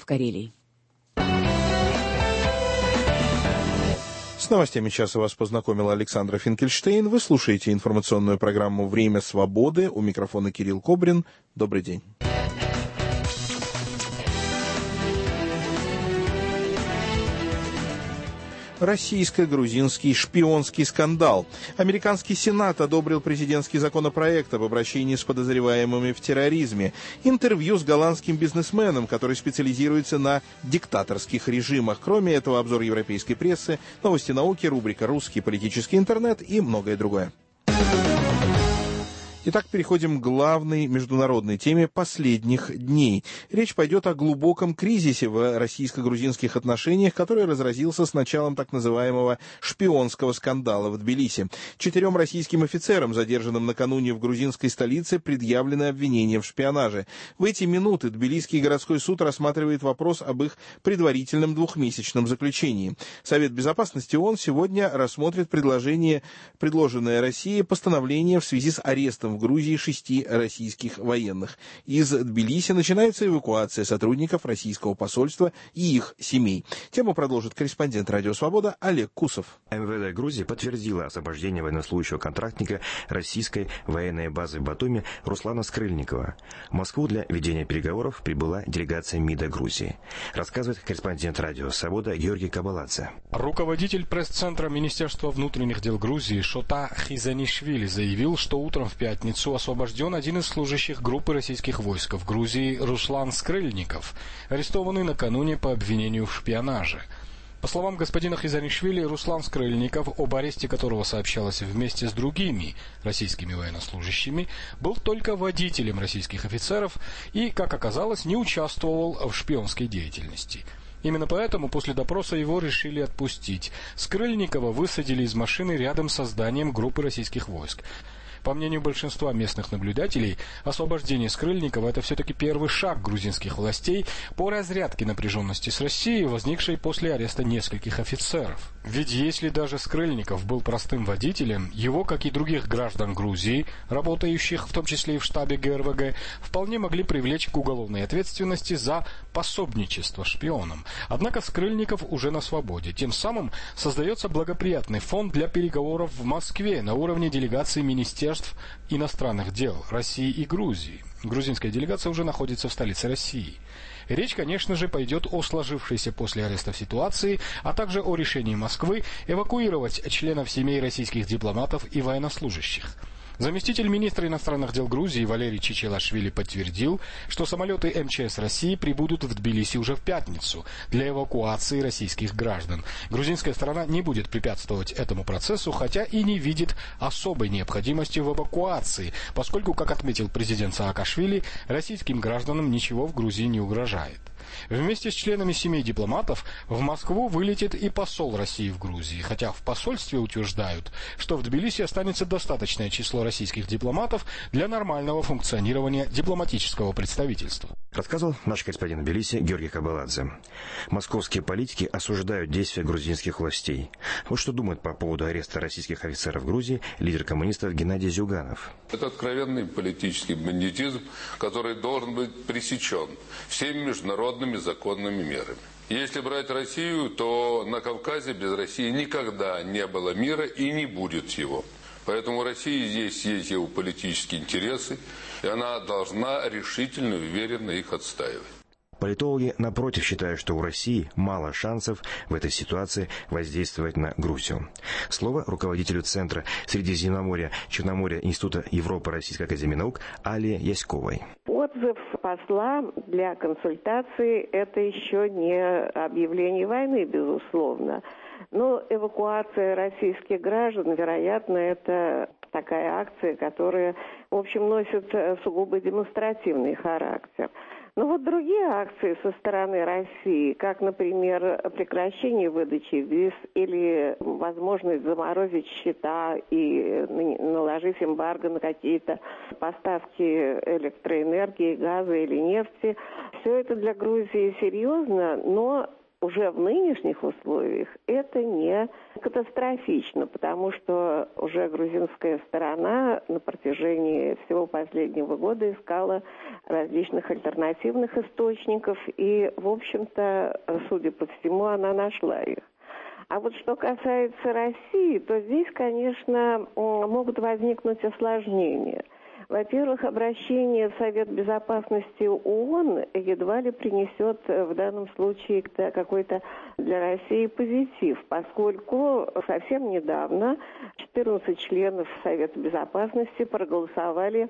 в Карелии. С новостями часа вас познакомила Александра Финкельштейн. Вы слушаете информационную программу «Время свободы». У микрофона Кирилл Кобрин. Добрый день. Российско-грузинский шпионский скандал. Американский Сенат одобрил президентский законопроект об обращении с подозреваемыми в терроризме. Интервью с голландским бизнесменом, который специализируется на диктаторских режимах. Кроме этого, обзор европейской прессы, новости науки, рубрика «Русский политический интернет» и многое другое. Итак, переходим к главной международной теме последних дней. Речь пойдет о глубоком кризисе в российско-грузинских отношениях, который разразился с началом так называемого шпионского скандала в Тбилиси. 4 российским офицерам, задержанным накануне в грузинской столице, предъявлены обвинения в шпионаже. В эти минуты Тбилисский городской суд рассматривает вопрос об их предварительном 2-месячном заключении. Совет безопасности ООН сегодня рассмотрит предложенное России постановление в связи с арестом в Грузии 6 российских военных. Из Тбилиси начинается эвакуация сотрудников российского посольства и их семей. Тему продолжит корреспондент «Радио Свобода» Олег Кусов. МВД Грузии подтвердило освобождение военнослужащего контрактника российской военной базы в Батуми Руслана Скрыльникова. В Москву для ведения переговоров прибыла делегация МИДа Грузии. Рассказывает корреспондент «Радио Свобода» Георгий Кабаладзе. Руководитель пресс-центра Министерства внутренних дел Грузии Шота Хизанишвили заявил, что утром в пятницу освобожден один из служащих группы российских войск в Грузии Руслан Скрыльников, арестованный накануне по обвинению в шпионаже. По словам господина Хизанишвили, Руслан Скрыльников, об аресте которого сообщалось вместе с другими российскими военнослужащими, был только водителем российских офицеров и, как оказалось, не участвовал в шпионской деятельности. Именно поэтому после допроса его решили отпустить. Скрыльникова высадили из машины рядом со зданием группы российских войск. По мнению большинства местных наблюдателей, освобождение Скрыльникова – это все-таки первый шаг грузинских властей по разрядке напряженности с Россией, возникшей после ареста нескольких офицеров. Ведь если даже Скрыльников был простым водителем, его, как и других граждан Грузии, работающих в том числе и в штабе ГРВГ, вполне могли привлечь к уголовной ответственности за пособничество шпионам. Однако Скрыльников уже на свободе. Тем самым создается благоприятный фон для переговоров в Москве на уровне делегации министерств иностранных дел России и Грузии. Грузинская делегация уже находится в столице России. Речь, конечно же, пойдет о сложившейся после арестов ситуации, а также о решении Москвы эвакуировать членов семей российских дипломатов и военнослужащих. Заместитель министра иностранных дел Грузии Валерий Чичилашвили подтвердил, что самолеты МЧС России прибудут в Тбилиси уже в пятницу для эвакуации российских граждан. Грузинская сторона не будет препятствовать этому процессу, хотя и не видит особой необходимости в эвакуации, поскольку, как отметил президент Саакашвили, российским гражданам ничего в Грузии не угрожает. Вместе с членами семей дипломатов в Москву вылетит и посол России в Грузии, хотя в посольстве утверждают, что в Тбилиси останется достаточное число российских дипломатов для нормального функционирования дипломатического представительства. Рассказывал наш корреспондент в Тбилиси Георгий Кабаладзе. Московские политики осуждают действия грузинских властей. Вот что думает по поводу ареста российских офицеров Грузии лидер коммунистов Геннадий Зюганов. Это откровенный политический бандитизм, который должен быть пресечен всеми международными законными мерами. Если брать Россию, то на Кавказе без России никогда не было мира и не будет его. Поэтому у России здесь есть геополитические интересы, и она должна решительно и уверенно их отстаивать. Политологи, напротив, считают, что у России мало шансов в этой ситуации воздействовать на Грузию. Слово руководителю Центра Средиземноморья, Черноморья Института Европы Российской академии наук Алле Яськовой. Отзыв посла для консультации – это еще не объявление войны, безусловно. Но эвакуация российских граждан, вероятно, это такая акция, которая, в общем, носит сугубо демонстративный характер. Но вот другие акции со стороны России, как, например, прекращение выдачи виз или возможность заморозить счета и наложить эмбарго на какие-то поставки электроэнергии, газа или нефти, все это для Грузии серьезно, но уже в нынешних условиях это не катастрофично, потому что уже грузинская сторона на протяжении всего последнего года искала различных альтернативных источников, и, в общем-то, судя по всему, она нашла их. А вот что касается России, то здесь, конечно, могут возникнуть осложнения. Во-первых, обращение в Совет Безопасности ООН едва ли принесет в данном случае какой-то для России позитив, поскольку совсем недавно 14 членов Совета Безопасности проголосовали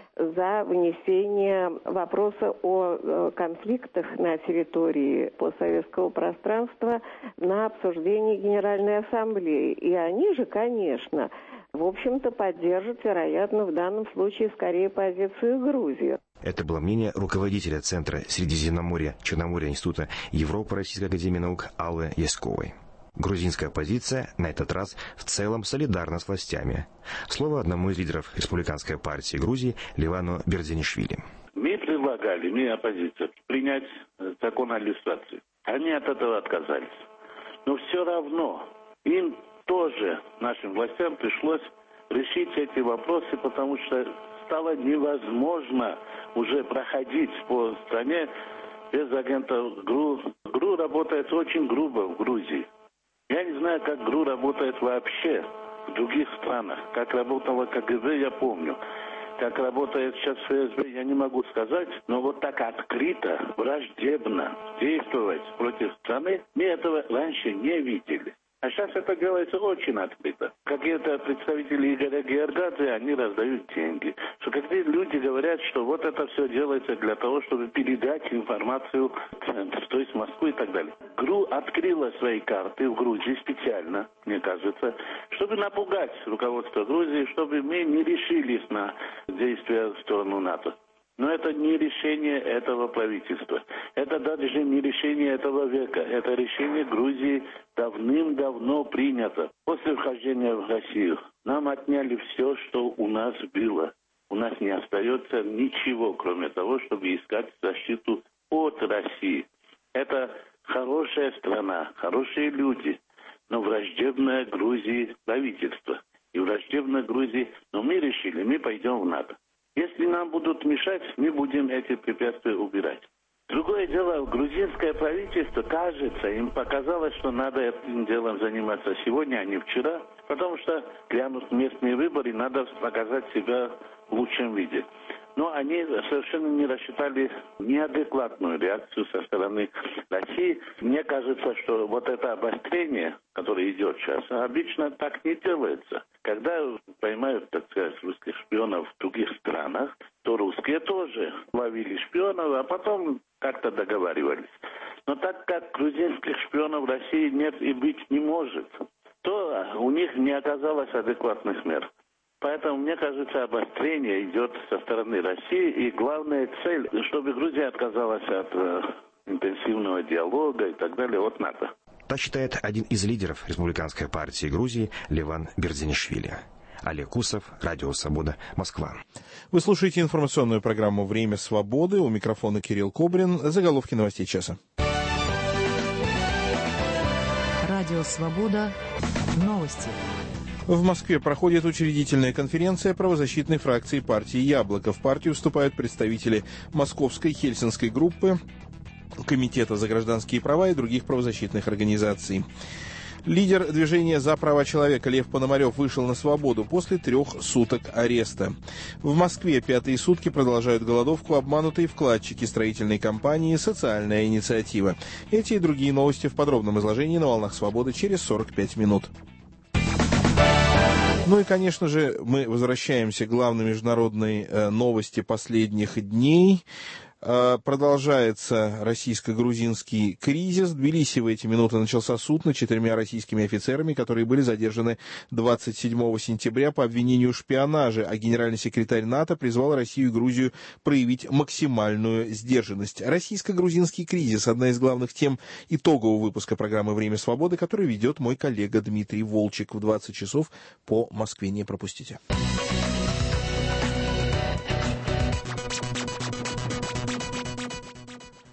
за вынесение вопроса о конфликтах на территории постсоветского пространства на обсуждение Генеральной Ассамблеи. И они же, конечно, в общем-то, поддержат, вероятно, в данном случае скорее позицию Грузии. Это было мнение руководителя Центра Средиземноморья Черноморья Института Европы Российской академии наук Аллы Ясковой. Грузинская оппозиция на этот раз в целом солидарна с властями. Слово одному из лидеров республиканской партии Грузии Левану Берзенишвили. Мы предлагали, оппозиция, принять закон о иллюстрации. Они от этого отказались. Но все равно им тоже, нашим властям, пришлось решить эти вопросы, потому что стало невозможно уже проходить по стране без агентов ГРУ. ГРУ работает очень грубо в Грузии. Я не знаю, как ГРУ работает вообще в других странах. Как работало КГБ, я помню. Как работает сейчас ФСБ, я не могу сказать. Но вот так открыто, враждебно действовать против страны, мы этого раньше не видели. А сейчас это делается очень открыто. Какие-то представители Игоря Георгадзе, они раздают деньги. Что какие-то люди говорят, что вот это все делается для того, чтобы передать информацию в центр, то есть в Москву и так далее. ГРУ открыла свои карты в Грузии специально, мне кажется, чтобы напугать руководство Грузии, чтобы мы не решились на действия в сторону НАТО. Но это не решение этого правительства. Это даже не решение этого века. Это решение Грузии давным-давно принято. После вхождения в Россию нам отняли все, что у нас было. У нас не остается ничего, кроме того, чтобы искать защиту от России. Это хорошая страна, хорошие люди, но враждебное Грузии правительство. И враждебное Грузии, но мы решили, мы пойдем в НАТО. Если нам будут мешать, мы будем эти препятствия убирать. Другое дело, грузинское правительство, кажется, им показалось, что надо этим делом заниматься сегодня, а не вчера, потому что для местные выборы надо показать себя в лучшем виде. Но они совершенно не рассчитали неадекватную реакцию со стороны России. Мне кажется, что вот это обострение, которое идет сейчас, обычно так не делается. Когда поймают, так сказать, русских шпионов в других странах, то русские тоже ловили шпионов, а потом как-то договаривались. Но так как грузинских шпионов в России нет и быть не может, то у них не оказалось адекватных мер. Поэтому, мне кажется, обострение идет со стороны России, и главная цель, чтобы Грузия отказалась от интенсивного диалога и так далее от НАТО. Так считает один из лидеров республиканской партии Грузии Леван Берзенишвили. Олег Кусов, Радио Свобода, Москва. Вы слушаете информационную программу «Время свободы». У микрофона Кирилл Кобрин. Заголовки новостей часа. Радио Свобода. Новости. В Москве проходит учредительная конференция правозащитной фракции партии «Яблоко». В партию вступают представители Московской Хельсинской группы, Комитета за гражданские права и других правозащитных организаций. Лидер движения «За права человека» Лев Пономарев вышел на свободу после 3 суток ареста. В Москве 5-е сутки продолжают голодовку обманутые вкладчики строительной компании «Социальная инициатива». Эти и другие новости в подробном изложении на «Волнах свободы» через 45 минут. Ну и, конечно же, мы возвращаемся к главной международной новости последних дней. Продолжается российско-грузинский кризис. В Тбилиси в эти минуты начался суд над 4 российскими офицерами, которые были задержаны 27 сентября по обвинению в шпионаже, а генеральный секретарь НАТО призвал Россию и Грузию проявить максимальную сдержанность. Российско-грузинский кризис – одна из главных тем итогового выпуска программы «Время свободы», который ведет мой коллега Дмитрий Волчек в 20 часов по Москве. Не пропустите.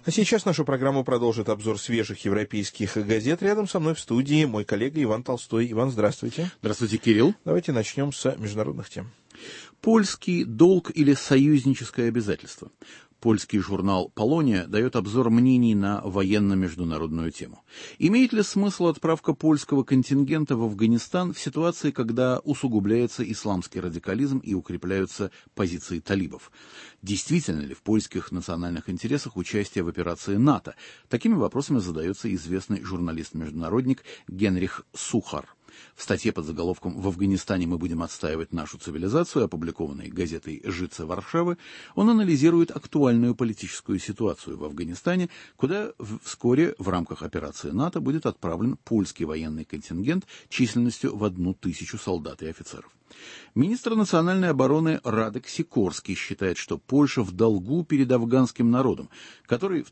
А сейчас нашу программу продолжит обзор свежих европейских газет. Рядом со мной в студии мой коллега Иван Толстой. Иван, здравствуйте. Здравствуйте, Кирилл. Давайте начнем с международных тем. Польский долг или союзническое обязательство. Польский журнал «Полония» дает обзор мнений на военно-международную тему. Имеет ли смысл отправка польского контингента в Афганистан в ситуации, когда усугубляется исламский радикализм и укрепляются позиции талибов? Действительно ли в польских национальных интересах участие в операции НАТО? Такими вопросами задается известный журналист-международник Генрих Сухар. В статье под заголовком «В Афганистане мы будем отстаивать нашу цивилизацию», опубликованной газетой «Жице Варшавы», он анализирует актуальную политическую ситуацию в Афганистане, куда вскоре в рамках операции НАТО будет отправлен польский военный контингент численностью в 1000 солдат и офицеров. Министр национальной обороны Радек Сикорский считает, что Польша в долгу перед афганским народом, который в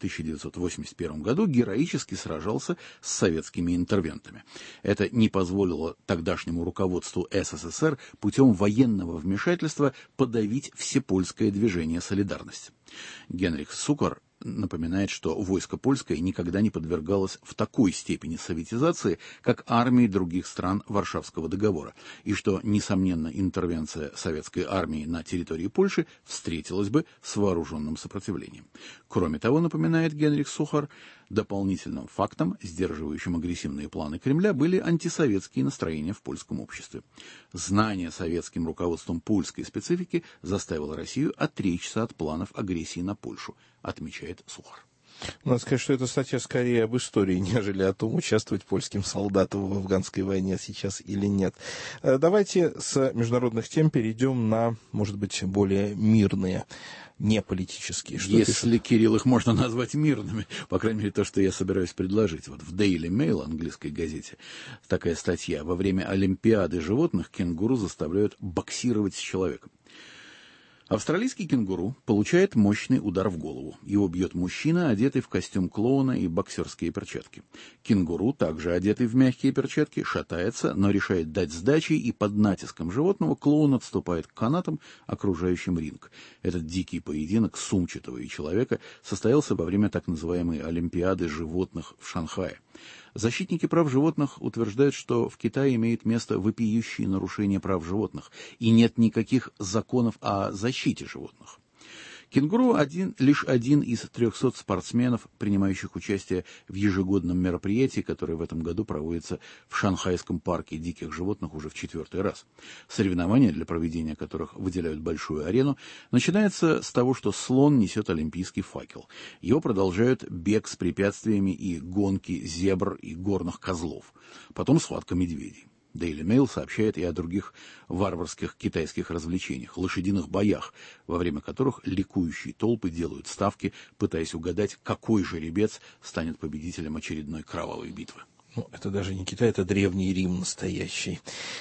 1981 году героически сражался с советскими интервентами. Это не позволило тогдашнему руководству СССР путем военного вмешательства подавить всепольское движение «Солидарность». Генрих Сухар напоминает, что войско польское никогда не подвергалось в такой степени советизации, как армии других стран Варшавского договора, и что, несомненно, интервенция советской армии на территории Польши встретилась бы с вооруженным сопротивлением. Кроме того, напоминает Генрих Сухар, дополнительным фактом, сдерживающим агрессивные планы Кремля, были антисоветские настроения в польском обществе. Знание советским руководством польской специфики заставило Россию отречься от планов агрессии на Польшу, отмечает Сухар. Надо сказать, что эта статья скорее об истории, нежели о том, участвовать польским солдатам в афганской войне сейчас или нет. Давайте с международных тем перейдем на, может быть, более мирные, не политические. Что Если, пишут? Кирилл, их можно назвать мирными, по крайней мере, то, что я собираюсь предложить. Вот в Daily Mail, английской газете, такая статья. Во время Олимпиады животных кенгуру заставляют боксировать с человеком. Австралийский кенгуру получает мощный удар в голову. Его бьет мужчина, одетый в костюм клоуна и боксерские перчатки. Кенгуру, также одетый в мягкие перчатки, шатается, но решает дать сдачи, и под натиском животного клоун отступает к канатам, окружающим ринг. Этот дикий поединок сумчатого и человека состоялся во время так называемой Олимпиады животных в Шанхае. Защитники прав животных утверждают, что в Китае имеет место вопиющие нарушения прав животных, и нет никаких законов о защите животных. Кенгуру лишь один из 300 спортсменов, принимающих участие в ежегодном мероприятии, которое в этом году проводится в Шанхайском парке диких животных уже в 4-й раз. Соревнования, для проведения которых выделяют большую арену, начинается с того, что слон несет олимпийский факел. Его продолжают бег с препятствиями и гонки зебр и горных козлов. Потом схватка медведей. Daily Mail сообщает и о других варварских китайских развлечениях, лошадиных боях, во время которых ликующие толпы делают ставки, пытаясь угадать, какой жеребец станет победителем очередной кровавой битвы. Ну, это даже не Китай, это Древний Рим настоящий.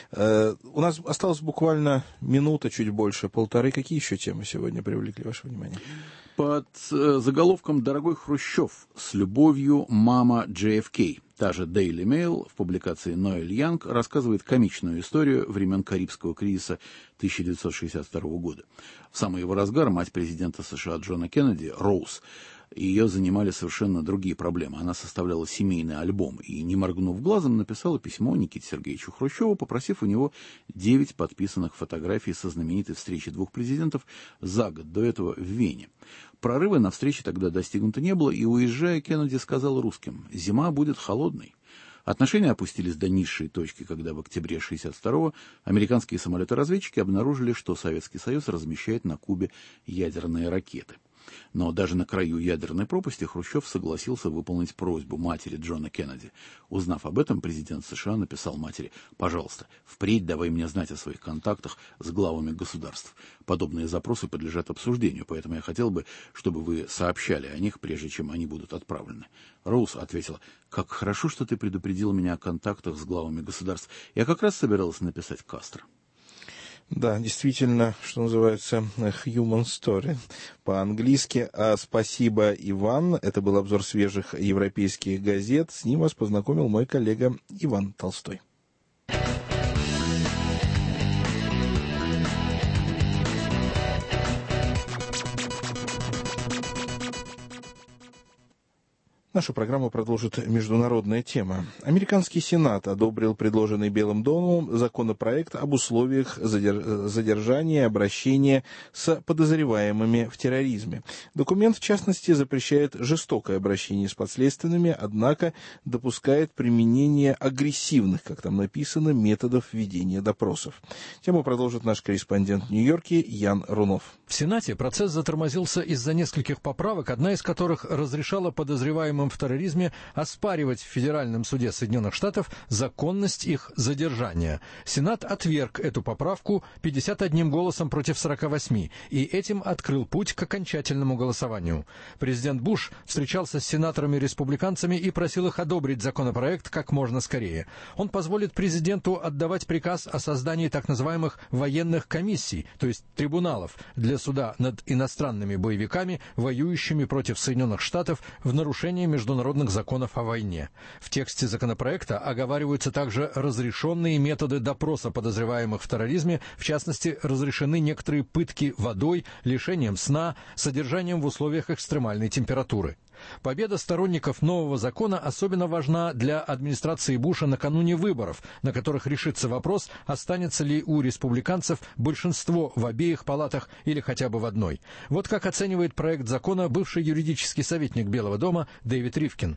У нас осталось буквально минута, чуть больше, полторы. Какие еще темы сегодня привлекли ваше внимание? Под заголовком «Дорогой Хрущев. С любовью, мама JFK». Та же Daily Mail в публикации Ноэль Янг рассказывает комичную историю времен Карибского кризиса 1962 года. В самый его разгар мать президента США Джона Кеннеди, Роуз, ее занимали совершенно другие проблемы. Она составляла семейный альбом и, не моргнув глазом, написала письмо Никите Сергеевичу Хрущеву, попросив у него 9 подписанных фотографий со знаменитой встречи двух президентов за год до этого в Вене. Прорыва на встрече тогда достигнуто не было, и, уезжая, Кеннеди сказал русским: «Зима будет холодной». Отношения опустились до низшей точки, когда в октябре 1962-го американские самолеты-разведчики обнаружили, что Советский Союз размещает на Кубе ядерные ракеты. Но даже на краю ядерной пропасти Хрущев согласился выполнить просьбу матери Джона Кеннеди. Узнав об этом, президент США написал матери: «Пожалуйста, впредь давай мне знать о своих контактах с главами государств. Подобные запросы подлежат обсуждению, поэтому я хотел бы, чтобы вы сообщали о них, прежде чем они будут отправлены». Роуз ответила: «Как хорошо, что ты предупредил меня о контактах с главами государств. Я как раз собиралась написать Кастро». Да, действительно, что называется, human story по-английски. Спасибо, Иван. Это был обзор свежих европейских газет. С ним вас познакомил мой коллега Иван Толстой. Нашу программу продолжит международная тема. Американский Сенат одобрил предложенный Белым домом законопроект об условиях задержания и обращения с подозреваемыми в терроризме. Документ, в частности, запрещает жестокое обращение с подследственными, однако допускает применение агрессивных, как там написано, методов ведения допросов. Тему продолжит наш корреспондент в Нью-Йорке Ян Рунов. В Сенате процесс затормозился из-за нескольких поправок, одна из которых разрешала подозреваемым в терроризме оспаривать в Федеральном суде Соединенных Штатов законность их задержания. Сенат отверг эту поправку 51 голосом против 48 и этим открыл путь к окончательному голосованию. Президент Буш встречался с сенаторами-республиканцами и просил их одобрить законопроект как можно скорее. Он позволит президенту отдавать приказ о создании так называемых военных комиссий, то есть трибуналов, для суда над иностранными боевиками, воюющими против Соединенных Штатов в нарушении международных законов о войне. В тексте законопроекта оговариваются также разрешенные методы допроса подозреваемых в терроризме, в частности, разрешены некоторые пытки водой, лишением сна, содержанием в условиях экстремальной температуры. Победа сторонников нового закона особенно важна для администрации Буша накануне выборов, на которых решится вопрос, останется ли у республиканцев большинство в обеих палатах или хотя бы в одной. Вот как оценивает проект закона бывший юридический советник Белого дома Дэвид Ривкин.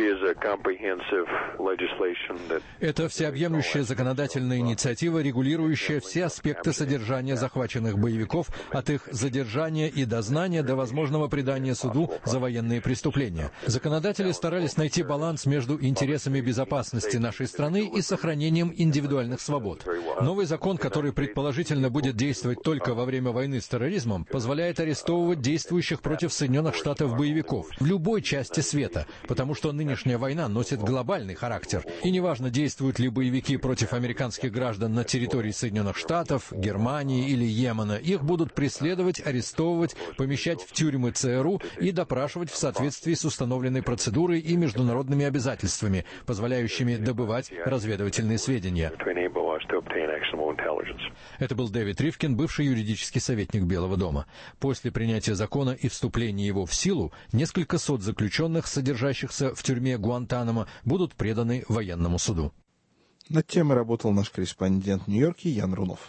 Это всеобъемлющая законодательная инициатива, регулирующая все аспекты содержания захваченных боевиков, от их задержания и дознания до возможного предания суду за военные преступления. Законодатели старались найти баланс между интересами безопасности нашей страны и сохранением индивидуальных свобод. Новый закон, который предположительно будет действовать только во время войны с терроризмом, позволяет арестовывать действующих против Соединенных Штатов боевиков в любой части света, потому что нынешняя война носит глобальный характер. И неважно, действуют ли боевики против американских граждан на территории Соединенных Штатов, Германии или Йемена, их будут преследовать, арестовывать, помещать в тюрьмы ЦРУ и допрашивать в соответствии с установленной процедурой и международными обязательствами, позволяющими добывать разведывательные сведения. Это был Дэвид Ривкин, бывший юридический советник Белого дома. После принятия закона и вступления его в силу, несколько сот заключенных, содержащихся в тюрьме Гуантанамо, будут преданы военному суду. Над темой работал наш корреспондент в Нью-Йорке Ян Рунов.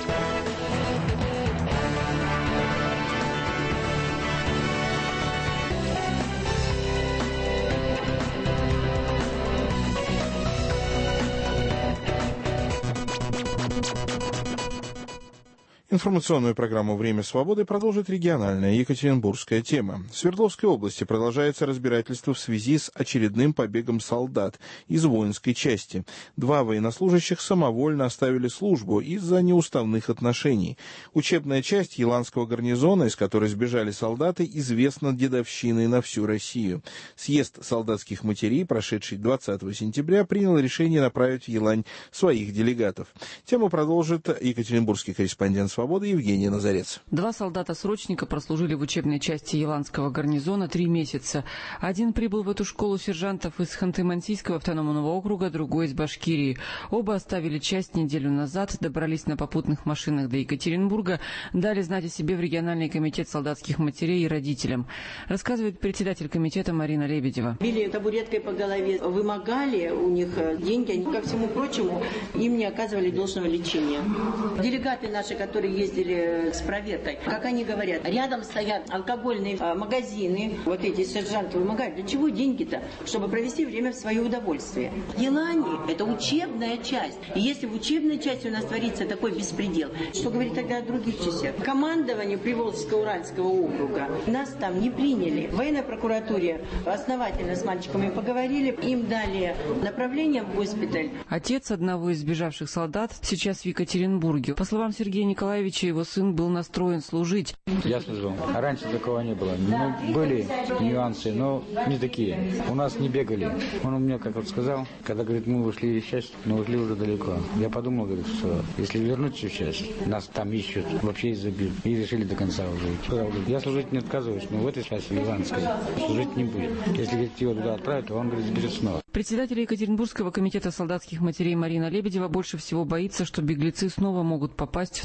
Информационную программу «Время свободы» продолжит региональная екатеринбургская тема. В Свердловской области продолжается разбирательство в связи с очередным побегом солдат из воинской части. 2 военнослужащих самовольно оставили службу из-за неуставных отношений. Учебная часть Еланского гарнизона, из которой сбежали солдаты, известна дедовщиной на всю Россию. Съезд солдатских матерей, прошедший 20 сентября, принял решение направить в Елань своих делегатов. Тему продолжит екатеринбургский корреспондент «Свободы» Евгения Назарец. 2 солдата-срочника прослужили в учебной части Еланского гарнизона 3 месяца. Один прибыл в эту школу сержантов из Ханты-Мансийского автономного округа, другой из Башкирии. Оба оставили часть неделю назад, добрались на попутных машинах до Екатеринбурга, дали знать о себе в региональный комитет солдатских матерей и родителям. Рассказывает председатель комитета Марина Лебедева. Били табуреткой по голове, вымогали у них деньги, они, ко всему прочему, им не оказывали должного лечения. Делегаты наши, которые ездили с проверкой, как они говорят, рядом стоят алкогольные магазины, вот эти сержанты вымогают. Для чего деньги-то? Чтобы провести время в свое удовольствие. Елани – это учебная часть. И если в учебной части у нас творится такой беспредел, что говорить тогда о других частях? Командование Приволжско-Уральского округа нас там не приняли. В военной прокуратуре основательно с мальчиками поговорили, им дали направление в госпиталь. Отец одного из сбежавших солдат сейчас в Екатеринбурге. По словам Сергея Николаевича, его сын был настроен служить. Я служил. А раньше такого не было. Ну, были нюансы, но не такие. У нас не бегали. Он мне как вот сказал, когда, говорит, мы вышли из части, но ушли уже далеко. Я подумал, говорит, что если вернуться в часть, нас там ищут, вообще забьют. И решили до конца уже идти. Сказал, говорит, я служить не отказываюсь, но в этой части Иланской служить не будет. Если, говорит, его туда отправят, то он, говорит, сберет снова. Председатель Екатеринбургского комитета солдатских матерей Марина Лебедева больше всего боится, что беглецы снова могут попасть в ту же часть.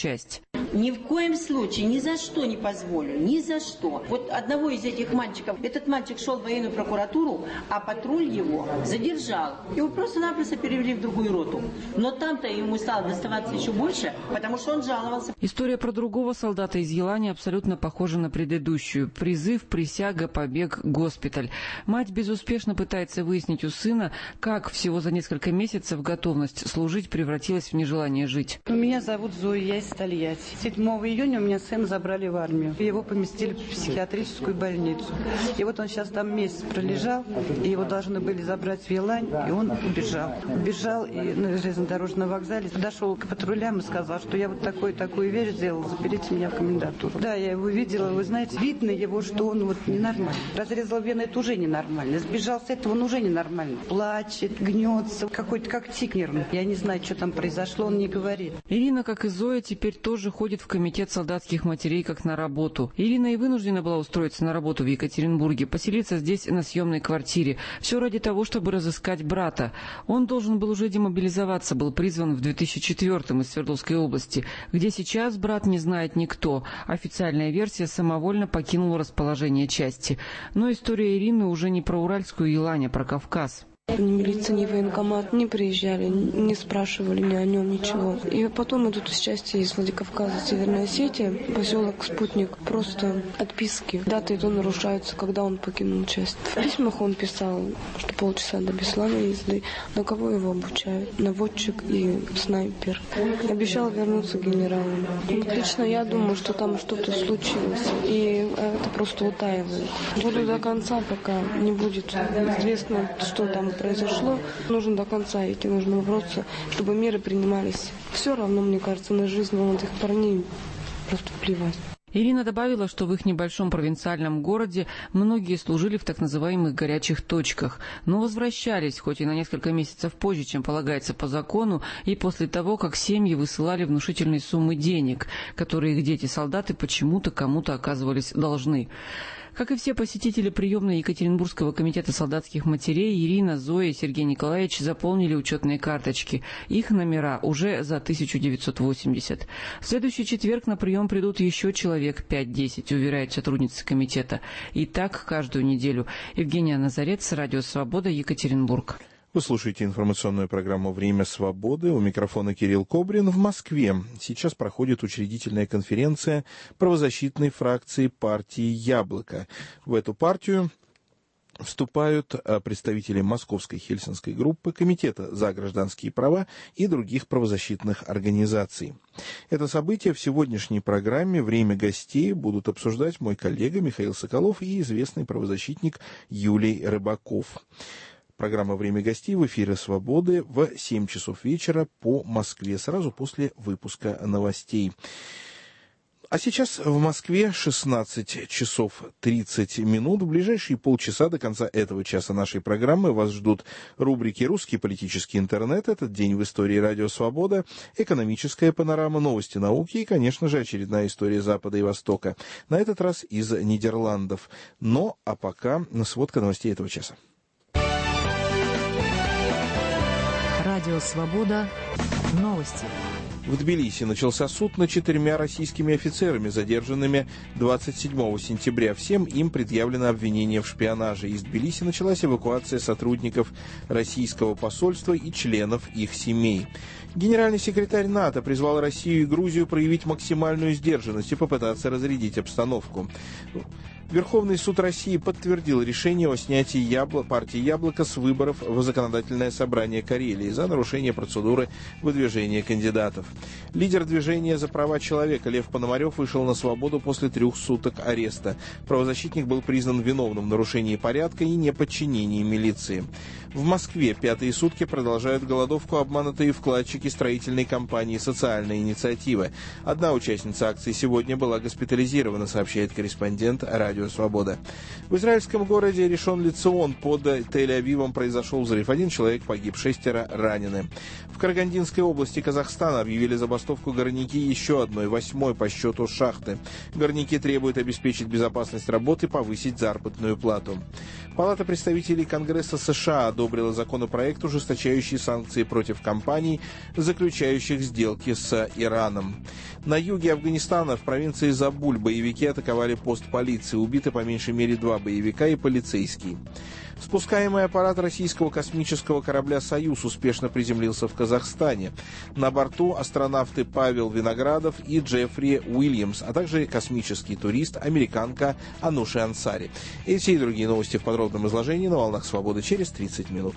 часть. Ни в коем случае, ни за что не позволю, ни за что. Вот одного из этих мальчиков, этот мальчик шел в военную прокуратуру, а патруль его задержал. Его просто-напросто перевели в другую роту. Но там-то ему стало доставаться еще больше, потому что он жаловался. История про другого солдата из Елани абсолютно похожа на предыдущую. Призыв, присяга, побег, госпиталь. Мать безуспешно пытается выяснить у сына, как всего за несколько месяцев готовность служить превратилась в нежелание жить. Меня зовут Зоя, я из Тольятти. 7 июня у меня сына забрали в армию. Его поместили в психиатрическую больницу. И вот он сейчас там месяц пролежал, и его должны были забрать в Елань, и он убежал. Убежал и на железнодорожном вокзале подошел к патрулям и сказал, что я вот такую вещь сделал, заберите меня в комендатуру. Да, я его видела, вы знаете, видно его, что он вот ненормальный. Разрезал вены, это уже ненормально. Сбежал с этого, он уже ненормально. Плачет, гнется, какой-то как тик нервный. Я не знаю, что там произошло, он не говорит. Ирина, как и Зоя, теперь тоже ходит в комитет солдатских матерей как на работу. Ирина и вынуждена была устроиться на работу в Екатеринбурге, поселиться здесь на съемной квартире. Все ради того, чтобы разыскать брата. Он должен был уже демобилизоваться, был призван в 2004-м из Свердловской области. Где сейчас брат, не знает никто. Официальная версия: самовольно покинул расположение части. Но история Ирины уже не про Уральскую Елань, а про Кавказ. Ни милиция, ни военкомат не приезжали, не спрашивали ни о нем ничего. И потом идут из части из Владикавказа, Северная Осетия, поселок Спутник. Просто отписки. Даты и то нарушаются, когда он покинул часть. В письмах он писал, что полчаса до Беслана езды. На кого его обучают? Наводчик и снайпер. Обещал вернуться генералом. Лично я думаю, что там что-то случилось. И это просто утаивает. Буду до конца, пока не будет известно, что там произошло. Нужно до конца идти, нужно бороться, чтобы меры принимались. Все равно, мне кажется, на жизнь молодых парней просто плевать. Ирина добавила, что в их небольшом провинциальном городе многие служили в так называемых горячих точках, но возвращались, хоть и на несколько месяцев позже, чем полагается по закону, и после того, как семьи высылали внушительные суммы денег, которые их дети-солдаты почему-то кому-то оказывались должны. Как и все посетители приемной Екатеринбургского комитета солдатских матерей, Ирина, Зоя и Сергей Николаевич заполнили учетные карточки. Их номера уже за 1980. В следующий четверг на прием придут еще человек 5-10, уверяет сотрудница комитета. И так каждую неделю. Евгения Назарец, Радио Свобода, Екатеринбург. Вы слушаете информационную программу «Время свободы». У микрофона Кирилл Кобрин. В Москве сейчас проходит учредительная конференция правозащитной фракции партии «Яблоко». В эту партию вступают представители Московской Хельсинской группы, Комитета за гражданские права и других правозащитных организаций. Это событие в сегодняшней программе «Время гостей» будут обсуждать мой коллега Михаил Соколов и известный правозащитник Юлий Рыбаков. Программа «Время гостей» в эфире «Свободы» в 7 часов вечера по Москве, сразу после выпуска новостей. А сейчас в Москве 16 часов 30 минут. В ближайшие полчаса до конца этого часа нашей программы вас ждут рубрики «Русский политический интернет», «Этот день в истории Радио Свобода», «Экономическая панорама», «Новости науки» и, конечно же, очередная история Запада и Востока. На этот раз из Нидерландов. Но, а пока сводка новостей этого часа. Радио «Свобода». Новости. В Тбилиси начался суд над 4 российскими офицерами, задержанными 27 сентября. Всем им предъявлено обвинение в шпионаже. Из Тбилиси началась эвакуация сотрудников российского посольства и членов их семей. Генеральный секретарь НАТО призвал Россию и Грузию проявить максимальную сдержанность и попытаться разрядить обстановку. Верховный суд России подтвердил решение о снятии партии «Яблоко» с выборов в Законодательное собрание Карелии за нарушение процедуры выдвижения кандидатов. Лидер движения за права человека Лев Пономарев вышел на свободу после 3 суток ареста. Правозащитник был признан виновным в нарушении порядка и неподчинении милиции. В Москве 5-е сутки продолжают голодовку обманутые вкладчики строительной компании «Социальная инициатива». Одна участница акции сегодня была госпитализирована, сообщает корреспондент Радио Свобода. В израильском городе Ришон-Ле-Цион под Тель-Авивом произошел взрыв. 1 человек погиб, 6 ранены. В Карагандинской области Казахстана объявили забастовку горняки еще одной, 8-й по счету шахты. Горняки требуют обеспечить безопасность работы и повысить заработную плату. Палата представителей Конгресса США одобрила законопроект, ужесточающий санкции против компаний, заключающих сделки с Ираном. На юге Афганистана, в провинции Забуль, боевики атаковали пост полиции. Убиты по меньшей мере 2 боевика и полицейский. Спускаемый аппарат российского космического корабля «Союз» успешно приземлился в Казахстане. На борту астронавты Павел Виноградов и Джеффри Уильямс, а также космический турист, американка Ануша Ансари. Эти и другие новости в подробном изложении на «Волнах Свободы» через 30 минут.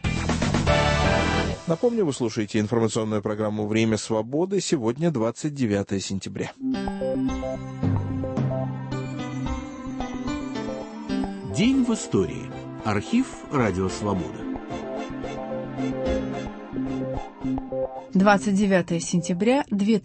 Напомню, вы слушаете информационную программу «Время свободы». Сегодня 29 сентября. День в истории. Архив «Радио Свобода». 29 сентября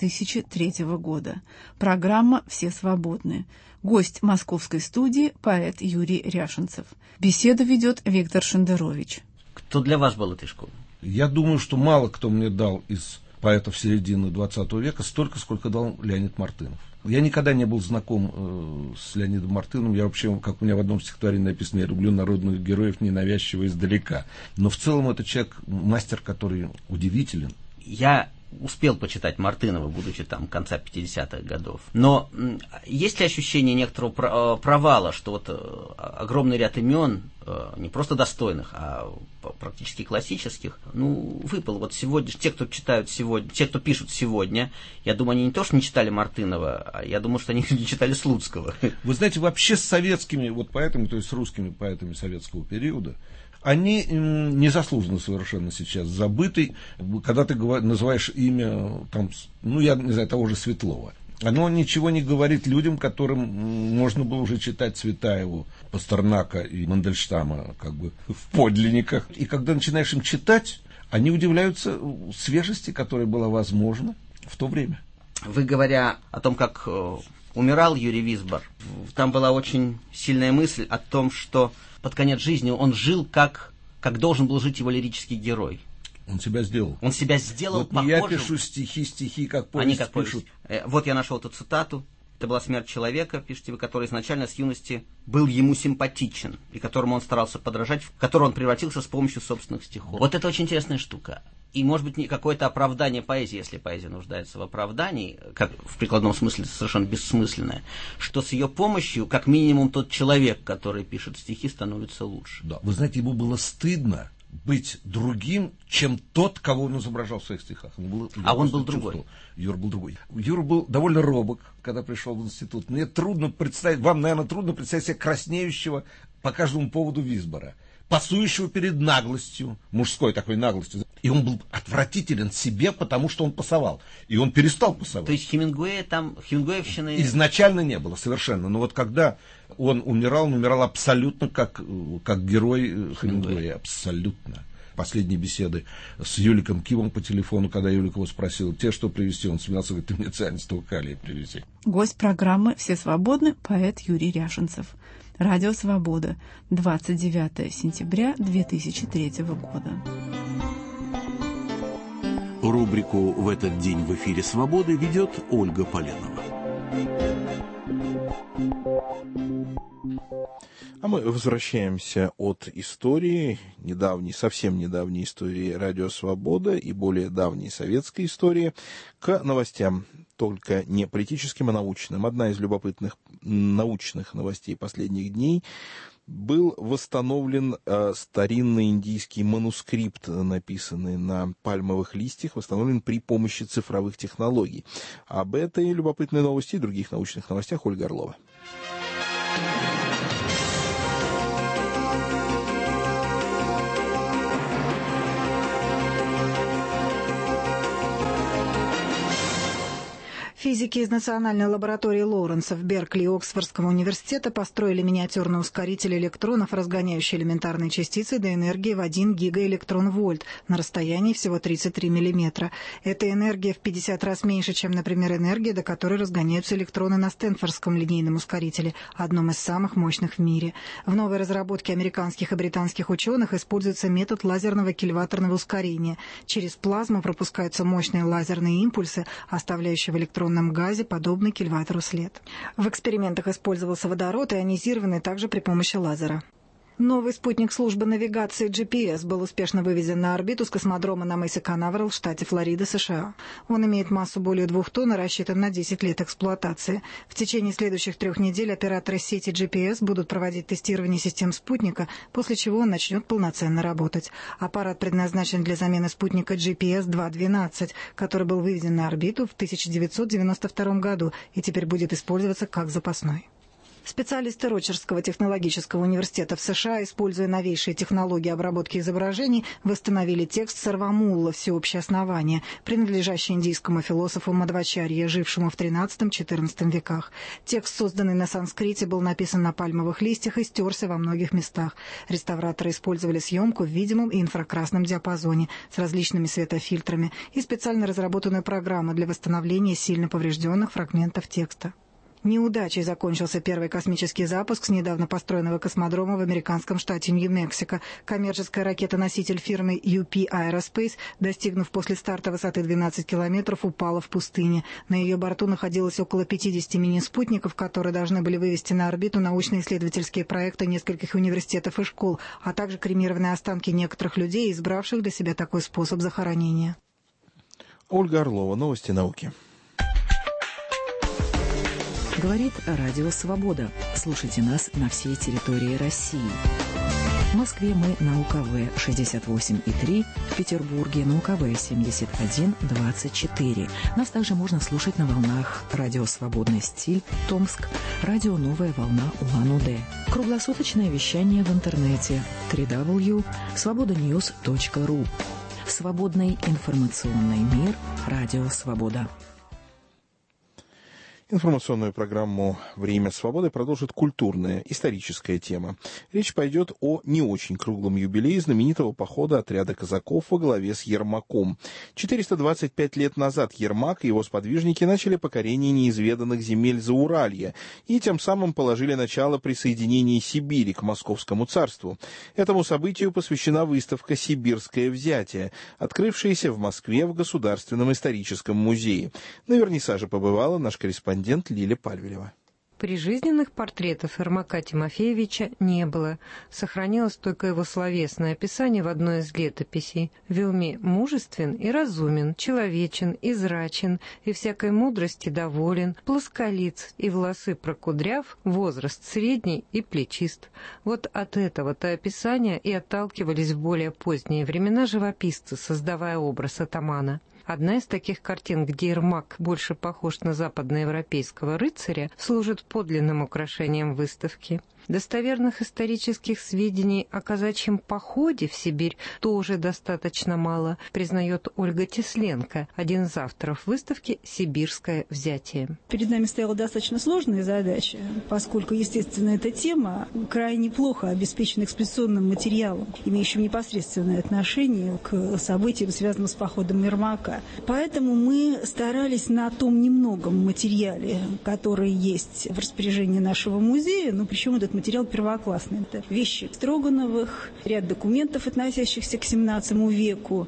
2003 года. Программа «Все свободны». Гость московской студии – поэт Юрий Ряшенцев. Беседу ведет Виктор Шендерович. Кто для вас был этой школой? Я думаю, что мало кто мне дал из поэтов середины XX века столько, сколько дал Леонид Мартынов. Я никогда не был знаком с Леонидом Мартыновым. Я вообще, как у меня в одном стихотворении написано, я люблю народных героев ненавязчиво издалека. Но в целом это человек, мастер, который удивителен. Я успел почитать Мартынова, будучи там конца 50-х годов. Но есть ли ощущение некоторого провала, что вот огромный ряд имен, не просто достойных, а практически классических, выпал. Вот сегодня, те, кто читают сегодня, те, кто пишут сегодня, я думаю, они не то, что не читали Мартынова, а я думаю, что они не читали Слуцкого. Вы знаете, вообще с советскими вот поэтами, то есть с русскими поэтами советского периода, они незаслуженно совершенно сейчас забыты. Когда ты называешь имя, там, я не знаю, того же Светлова, оно ничего не говорит людям, которым можно было уже читать Цветаеву, Пастернака и Мандельштама как бы в подлинниках. И когда начинаешь им читать, они удивляются свежести, которая была возможна в то время. Вы, говоря о том, как умирал Юрий Висбор, там была очень сильная мысль о том, что под конец жизни он жил, как должен был жить его лирический герой. Он себя сделал. Он себя сделал вот похожим. Я пишу стихи, как повесть. Они как пишут. Вот я нашел эту цитату. Это была смерть человека, пишете вы, который изначально с юности был ему симпатичен, и которому он старался подражать, в которого он превратился с помощью собственных стихов. Вот это очень интересная штука. И, может быть, не какое-то оправдание поэзии, если поэзия нуждается в оправдании, как в прикладном смысле совершенно бессмысленное, что с ее помощью, как минимум, тот человек, который пишет стихи, становится лучше. Да, вы знаете, ему было стыдно быть другим, чем тот, кого он изображал в своих стихах. Он был другой. Юра был другой. Юра был довольно робок, когда пришел в институт. Мне трудно представить, вам, наверное, трудно представить себе краснеющего по каждому поводу Висбора, пасующего перед наглостью, мужской такой наглостью. И он был отвратителен себе, потому что он пасовал. И он перестал пасовать. То есть Хемингуэевщины... Изначально не было совершенно. Но вот когда он умирал абсолютно как герой Хемингуэя. Абсолютно. Последние беседы с Юликом Кивом по телефону, когда Юлик его спросил, те, что привезти, он смеялся, говорит, ты мне цианистого калия привези. Гость программы «Все свободны» поэт Юрий Ряшенцев. Радио «Свобода», 29 сентября 2003 года. Рубрику «В этот день в эфире «Свободы» ведет Ольга Поленова. А мы возвращаемся от истории, совсем недавней истории Радио Свобода и более давней советской истории, к новостям, только не политическим, а научным. Одна из любопытных научных новостей последних дней: был восстановлен старинный индийский манускрипт, написанный на пальмовых листьях, восстановлен при помощи цифровых технологий. Об этой любопытной новости и других научных новостях Ольга Орлова. Физики из Национальной лаборатории Лоуренса в Беркли и Оксфордского университета построили миниатюрный ускоритель электронов, разгоняющий элементарные частицы до энергии в 1 гигаэлектрон-вольт на расстоянии всего 33 мм. Эта энергия в 50 раз меньше, чем, например, энергия, до которой разгоняются электроны на Стэнфордском линейном ускорителе, одном из самых мощных в мире. В новой разработке американских и британских ученых используется метод лазерного кильваторного ускорения. Через плазму пропускаются мощные лазерные импульсы, оставляющие в электронном газе подобный кильватору след. В экспериментах использовался водород, ионизированный также при помощи лазера. Новый спутник службы навигации GPS был успешно вывезен на орбиту с космодрома на мысе Канаверал в штате Флорида, США. Он имеет массу более 2 тонн и рассчитан на 10 лет эксплуатации. В течение следующих 3 недель операторы сети GPS будут проводить тестирование систем спутника, после чего он начнет полноценно работать. Аппарат предназначен для замены спутника GPS-212, который был выведен на орбиту в 1992 году и теперь будет использоваться как запасной. Специалисты Рочерского технологического университета в США, используя новейшие технологии обработки изображений, восстановили текст Сарвамулла «Всеобщее основание», принадлежащий индийскому философу Мадвачарье, жившему в XIII-XIV веках. Текст, созданный на санскрите, был написан на пальмовых листьях и стерся во многих местах. Реставраторы использовали съемку в видимом и инфракрасном диапазоне с различными светофильтрами и специально разработанную программу для восстановления сильно поврежденных фрагментов текста. Неудачей закончился первый космический запуск с недавно построенного космодрома в американском штате Нью-Мексико. Коммерческая ракета-носитель фирмы UP Aerospace, достигнув после старта высоты 12 километров, упала в пустыне. На ее борту находилось около 50 мини-спутников, которые должны были вывести на орбиту научно-исследовательские проекты нескольких университетов и школ, а также кремированные останки некоторых людей, избравших для себя такой способ захоронения. Ольга Орлова, новости науки. Говорит Радио Свобода. Слушайте нас на всей территории России. В Москве мы на УКВ 68,3, в Петербурге на УКВ 71,24. Нас также можно слушать на волнах Радио Свободный стиль, Томск, Радио Новая волна Улан-Удэ. Круглосуточное вещание в интернете www.svobodanews.ru. Свободный информационный мир. Радио Свобода. Информационную программу «Время свободы» продолжит культурная, историческая тема. Речь пойдет о не очень круглом юбилее знаменитого похода отряда казаков во главе с Ермаком. 425 лет назад Ермак и его сподвижники начали покорение неизведанных земель Зауралья и тем самым положили начало присоединению Сибири к Московскому царству. Этому событию посвящена выставка «Сибирское взятие», открывшаяся в Москве в Государственном историческом музее. На вернисаже побывала наш корреспондент Лиля Пальвелева. Прижизненных портретов Ермака Тимофеевича не было. Сохранилось только его словесное описание в одной из летописей. «Вельми мужествен и разумен, человечен и зрачен, и всякой мудрости доволен, плосколиц и волосы прокудряв, возраст средний и плечист». Вот от этого-то описания и отталкивались в более поздние времена живописцы, создавая образ атамана. Одна из таких картин, где Ермак больше похож на западноевропейского рыцаря, служит подлинным украшением выставки. Достоверных исторических сведений о казачьем походе в Сибирь тоже достаточно мало, признает Ольга Тесленко, один из авторов выставки «Сибирское взятие». Перед нами стояла достаточно сложная задача, поскольку, естественно, эта тема крайне плохо обеспечена экспедиционным материалом, имеющим непосредственное отношение к событиям, связанным с походом Ермака. Поэтому мы старались на том немногом материале, который есть в распоряжении нашего музея, но причем этот материал первоклассный. Это вещи Строгановых, ряд документов, относящихся к XVII веку.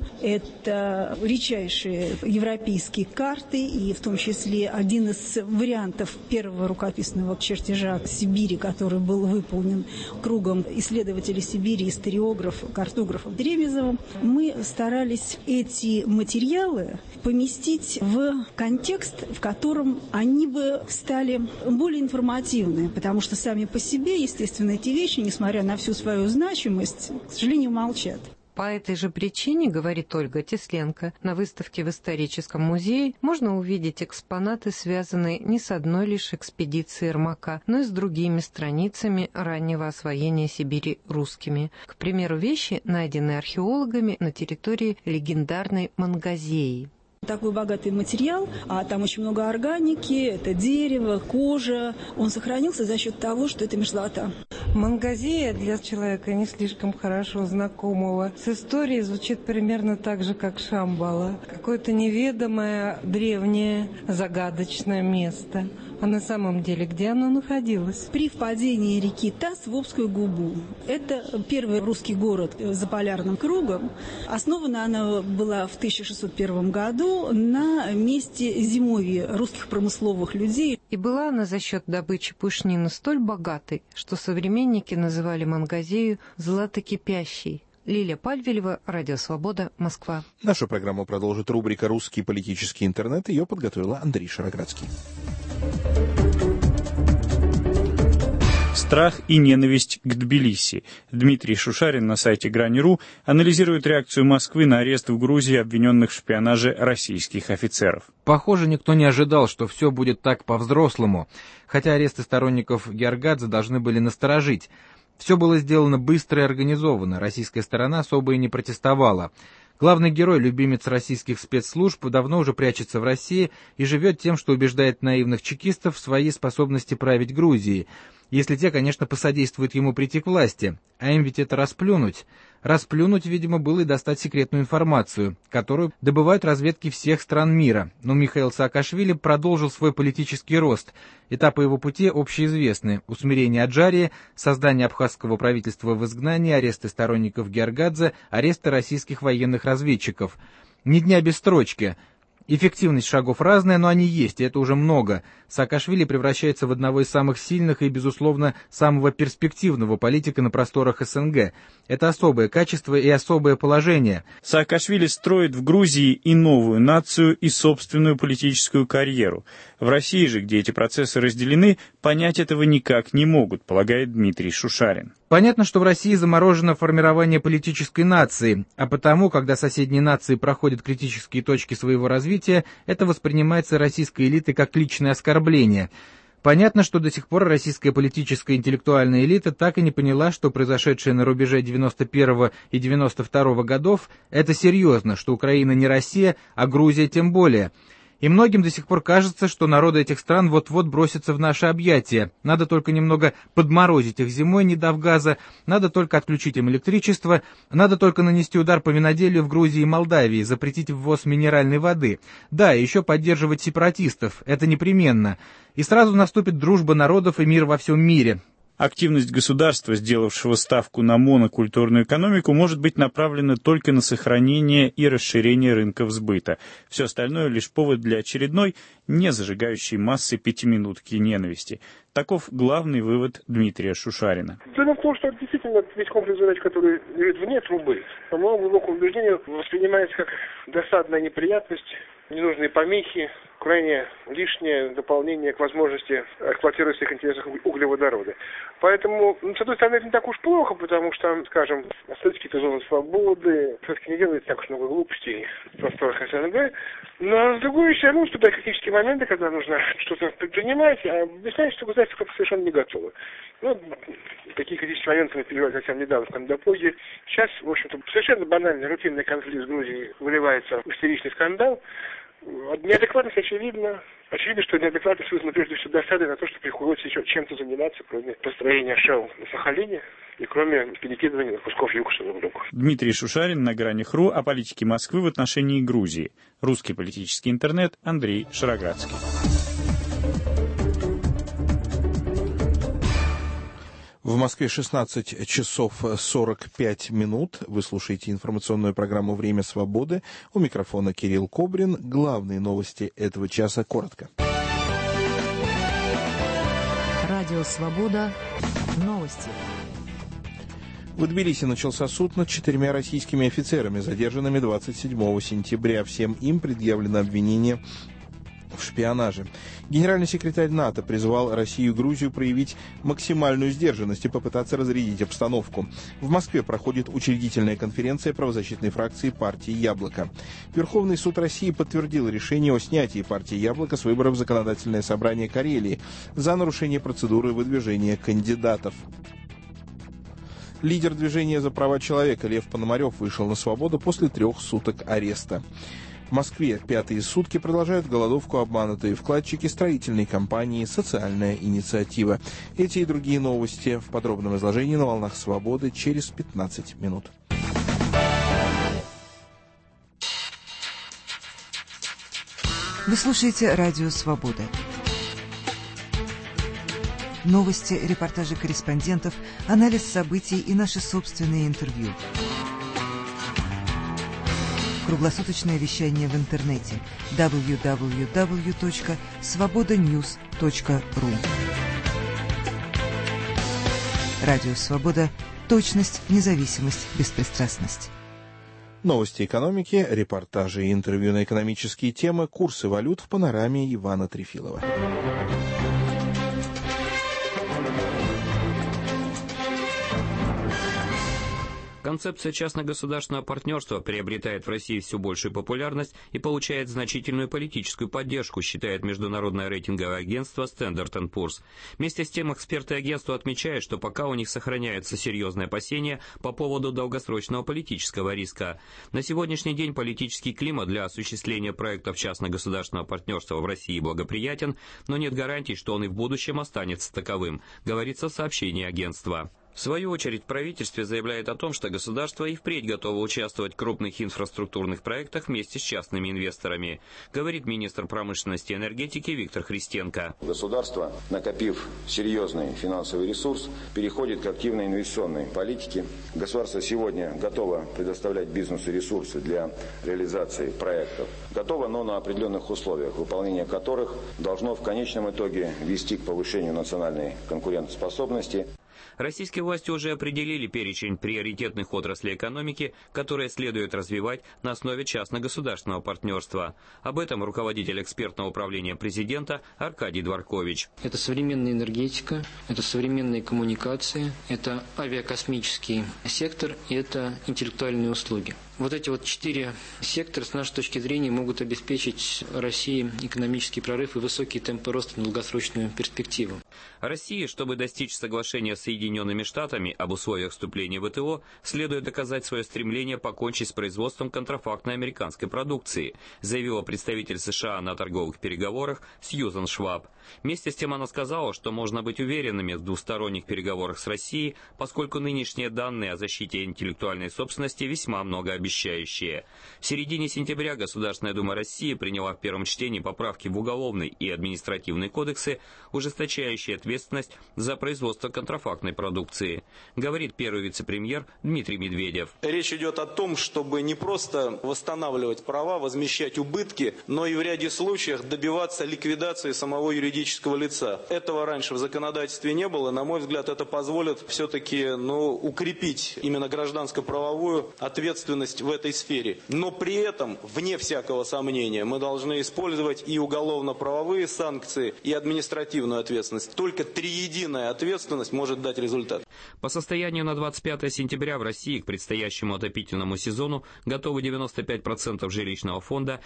Это редчайшие европейские карты, и в том числе один из вариантов первого рукописного чертежа Сибири, который был выполнен кругом исследователей Сибири, историографов, картографов Дремезовым. Мы старались эти материалы поместить в контекст, в котором они бы стали более информативны, потому что сами по себе, естественно, эти вещи, несмотря на всю свою значимость, к сожалению, молчат. По этой же причине, говорит Ольга Тесленко, на выставке в историческом музее можно увидеть экспонаты, связанные не с одной лишь экспедицией Ермака, но и с другими страницами раннего освоения Сибири русскими. К примеру, вещи, найденные археологами на территории легендарной Мангазеи. Такой богатый материал, а там очень много органики, это дерево, кожа. Он сохранился за счет того, что это мерзлота. Мангазея для человека не слишком хорошо знакомого с историей звучит примерно так же, как Шамбала. Какое-то неведомое, древнее, загадочное место. А на самом деле где оно находилось? При впадении реки Тас в Обскую губу. Это первый русский город за полярным кругом. Основана она была в 1601 году на месте зимовья русских промысловых людей. И была она за счет добычи пушнины столь богатой, что современники называли Мангазею «златокипящей». Лилия Пальвелева, Радио Свобода, Москва. Нашу программу продолжит рубрика «Русский политический интернет». Ее подготовила Андрей Шароградский. Страх и ненависть к Тбилиси. Дмитрий Шушарин на сайте Грани.ру анализирует реакцию Москвы на арест в Грузии обвиненных в шпионаже российских офицеров. Похоже, никто не ожидал, что все будет так по-взрослому, хотя аресты сторонников Георгадзе должны были насторожить. Все было сделано быстро и организованно, российская сторона особо и не протестовала. Главный герой, любимец российских спецслужб, давно уже прячется в России и живет тем, что убеждает наивных чекистов в своей способности править Грузией, если те, конечно, посодействуют ему прийти к власти. А им ведь это расплюнуть. Расплюнуть, видимо, было и достать секретную информацию, которую добывают разведки всех стран мира. Но Михаил Саакашвили продолжил свой политический рост. Этапы его пути общеизвестны. Усмирение Аджарии, создание абхазского правительства в изгнании, аресты сторонников Георгадзе, аресты российских военных разведчиков. Ни дня без строчки. Эффективность шагов разная, но они есть, и это уже много. Саакашвили превращается в одного из самых сильных и, безусловно, самого перспективного политика на просторах СНГ. Это особое качество и особое положение. Саакашвили строит в Грузии и новую нацию, и собственную политическую карьеру. В России же, где эти процессы разделены, понять этого никак не могут, полагает Дмитрий Шушарин. Понятно, что в России заморожено формирование политической нации, а потому, когда соседние нации проходят критические точки своего развития, это воспринимается российской элитой как личное оскорбление. Понятно, что до сих пор российская политическая интеллектуальная элита так и не поняла, что произошедшее на рубеже 91 и 92 годов – это серьезно, что Украина не Россия, а Грузия тем более. И многим до сих пор кажется, что народы этих стран вот-вот бросятся в наши объятия. Надо только немного подморозить их зимой, не дав газа, надо только отключить им электричество, надо только нанести удар по виноделию в Грузии и Молдавии, запретить ввоз минеральной воды. Да, и еще поддерживать сепаратистов, это непременно. И сразу наступит дружба народов и мир во всем мире. Активность государства, сделавшего ставку на монокультурную экономику, может быть направлена только на сохранение и расширение рынков сбыта. Все остальное лишь повод для очередной, не зажигающей массы пятиминутки ненависти. Таков главный вывод Дмитрия Шушарина. Дело в том, что действительно весь комплекс задач, который лежит вне трубы, по моему глубокому убеждению, воспринимается как досадная неприятность, ненужные помехи, крайне лишнее дополнение к возможности эксплуатировать в своих интересах углеводороды. Поэтому, с одной стороны, это не так уж плохо, потому что, скажем, остаются какие-то зоны свободы, все-таки не делается так уж много глупостей в просторах СНГ. Но, с другой стороны, наступают критические моменты, когда нужно что-то предпринимать, а объясняется, что государство совершенно не готово. Ну, такие критические моменты мы переживали совсем недавно в Кандапоге. Сейчас, в общем-то, совершенно банальный, рутинный конфликт с Грузией выливается в истеричный скандал. Неадекватность очевидна. Очевидно, что неадекватность вызвана прежде всего досадой на то, что приходится еще чем-то заниматься, кроме построения шел на Сахалине и кроме перекидывания кусков юкоса друг другу. Дмитрий Шушарин на Грани.ру о политике Москвы в отношении Грузии. Русский политический интернет, Андрей Шароградский. В Москве 16 часов 45 минут. Вы слушаете информационную программу «Время свободы». У микрофона Кирилл Кобрин. Главные новости этого часа коротко. Радио «Свобода». Новости. В Тбилиси начался суд над 4 российскими офицерами, задержанными 27 сентября. Всем им предъявлено обвинение в шпионаже. Генеральный секретарь НАТО призвал Россию и Грузию проявить максимальную сдержанность и попытаться разрядить обстановку. В Москве проходит учредительная конференция правозащитной фракции партии «Яблоко». Верховный суд России подтвердил решение о снятии партии «Яблоко» с выборов в Законодательное собрание Карелии за нарушение процедуры выдвижения кандидатов. Лидер движения за права человека Лев Пономарев вышел на свободу после 3 суток ареста. В Москве 5-е сутки продолжают голодовку обманутые вкладчики строительной компании «Социальная инициатива». Эти и другие новости в подробном изложении на «Волнах Свободы» через 15 минут. Вы слушаете «Радио Свобода». новости, репортажи корреспондентов, анализ событий и наши собственные интервью. Круглосуточное вещание в интернете www.svobodanews.ru. Радио «Свобода». Точность, независимость, беспристрастность. Новости экономики, репортажи и интервью на экономические темы, курсы валют в панораме Ивана Трефилова. Концепция частно-государственного партнерства приобретает в России все большую популярность и получает значительную политическую поддержку, считает международное рейтинговое агентство Standard & Poor's. Вместе с тем эксперты агентства отмечают, что пока у них сохраняются серьезные опасения по поводу долгосрочного политического риска. На сегодняшний день политический климат для осуществления проектов частно-государственного партнерства в России благоприятен, но нет гарантий, что он и в будущем останется таковым, говорится в сообщении агентства. В свою очередь, в правительстве заявляет о том, что государство и впредь готово участвовать в крупных инфраструктурных проектах вместе с частными инвесторами, говорит министр промышленности и энергетики Виктор Христенко. Государство, накопив серьезный финансовый ресурс, переходит к активной инвестиционной политике. Государство сегодня готово предоставлять бизнесу ресурсы для реализации проектов. Готово, но на определенных условиях, выполнение которых должно в конечном итоге вести к повышению национальной конкурентоспособности. Российские власти уже определили перечень приоритетных отраслей экономики, которые следует развивать на основе частно-государственного партнерства. Об этом руководитель экспертного управления президента Аркадий Дворкович. Это современная энергетика, это современные коммуникации, это авиакосмический сектор и это интеллектуальные услуги. Вот эти вот 4 сектора, с нашей точки зрения, могут обеспечить России экономический прорыв и высокие темпы роста на долгосрочную перспективу. России, чтобы достичь соглашения с Соединенными Штатами об условиях вступления в ВТО, следует доказать свое стремление покончить с производством контрафактной американской продукции, заявила представитель США на торговых переговорах Сьюзан Шваб. Вместе с тем она сказала, что можно быть уверенными в двусторонних переговорах с Россией, поскольку нынешние данные о защите интеллектуальной собственности весьма многообещающие. В середине сентября Государственная Дума России приняла в первом чтении поправки в Уголовный и Административный кодексы, ужесточающие ответственность за производство контрафактной продукции, говорит первый вице-премьер Дмитрий Медведев. Речь идет о том, чтобы не просто восстанавливать права, возмещать убытки, но и в ряде случаев добиваться ликвидации самого юридического лица. Этого раньше в законодательстве не было. На мой взгляд, это позволит все-таки укрепить именно гражданско-правовую ответственность в этой сфере. Но при этом, вне всякого сомнения, мы должны использовать и уголовно-правовые санкции, и административную ответственность. Только триединая ответственность может дать результат. По состоянию на 25 сентября в России к предстоящему отопительному сезону готовы 95% жилищного фонда,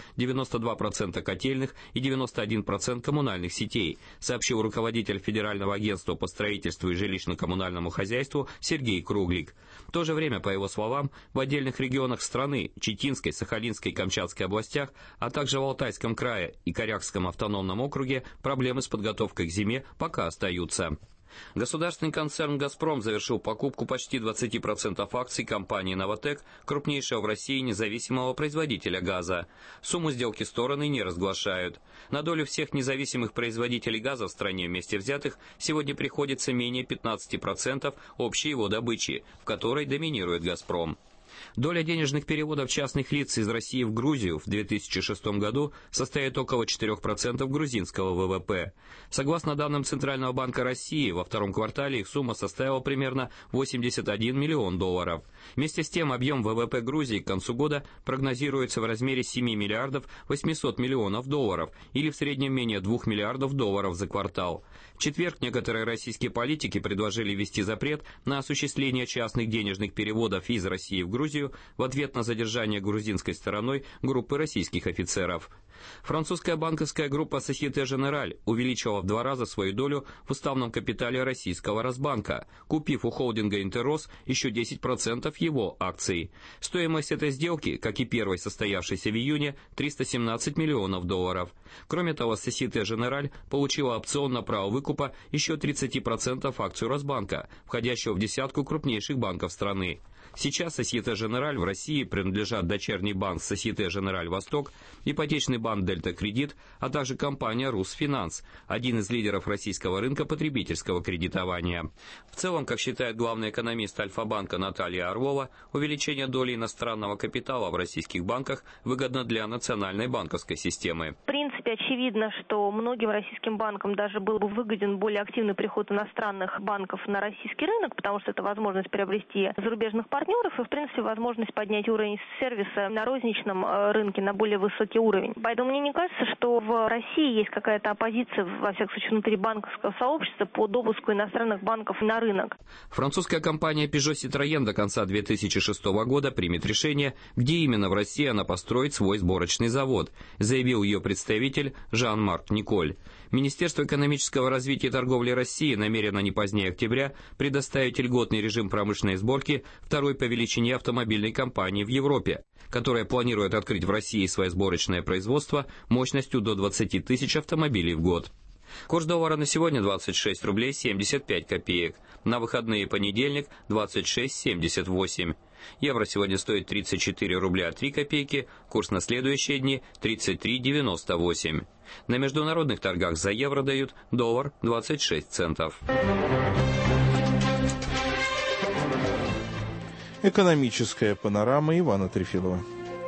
92% котельных и 91% коммунальных сетей, сообщил руководитель Федерального агентства по строительству и жилищно-коммунальному хозяйству Сергей Круглик. В то же время, по его словам, в отдельных регионах страны, Читинской, Сахалинской и Камчатской областях, а также в Алтайском крае и Корякском автономном округе проблемы с подготовкой к зиме пока остаются. Государственный концерн «Газпром» завершил покупку почти 20% акций компании «Новатэк», крупнейшего в России независимого производителя газа. Сумму сделки стороны не разглашают. На долю всех независимых производителей газа в стране вместе взятых сегодня приходится менее 15% общей его добычи, в которой доминирует «Газпром». Доля денежных переводов частных лиц из России в Грузию в 2006 году составит около 4% грузинского ВВП. Согласно данным Центрального банка России, во втором квартале их сумма составила примерно 81 миллион долларов. Вместе с тем, объем ВВП Грузии к концу года прогнозируется в размере 7 миллиардов 800 миллионов долларов, или в среднем менее 2 миллиардов долларов за квартал. В четверг некоторые российские политики предложили ввести запрет на осуществление частных денежных переводов из России в Грузию в ответ на задержание грузинской стороной группы российских офицеров. Французская банковская группа Société Générale увеличила в 2 раза свою долю в уставном капитале российского Росбанка, купив у холдинга «Интеррос» еще 10% его акций. Стоимость этой сделки, как и первой состоявшейся в июне, 317 миллионов долларов. Кроме того, Société Générale получила опцион на право выкупа еще 30% акций Росбанка, входящего в десятку крупнейших банков страны. Сейчас Société Générale в России принадлежат дочерний банк Société Générale Восток, ипотечный банк Дельта Кредит, а также компания Русфинанс, один из лидеров российского рынка потребительского кредитования. В целом, как считает главный экономист Альфа-банка Наталья Орлова, увеличение доли иностранного капитала в российских банках выгодно для национальной банковской системы. В принципе, очевидно, что многим российским банкам даже был бы выгоден более активный приход иностранных банков на российский рынок, потому что это возможность приобрести зарубежных партнеров и, в принципе, возможность поднять уровень сервиса на розничном рынке на более высокий уровень. Поэтому мне не кажется, что в России есть какая-то оппозиция, во всяком случае, внутри банковского сообщества по допуску иностранных банков на рынок. Французская компания Peugeot Citroën до конца 2006 года примет решение, где именно в России она построит свой сборочный завод, заявил ее представитель Жан-Марк Николь. Министерство экономического развития и торговли России намерено не позднее октября предоставить льготный режим промышленной сборки второй по величине автомобильной компании в Европе, которая планирует открыть в России свое сборочное производство мощностью до 20 тысяч автомобилей в год. Курс доллара на сегодня 26 рублей 75 копеек. На выходные понедельник 26,78. Евро сегодня стоит 34 рубля 3 копейки, курс на следующие дни 33,98. На международных торгах за евро дают доллар 26 центов. Экономическая панорама Ивана Трефилова.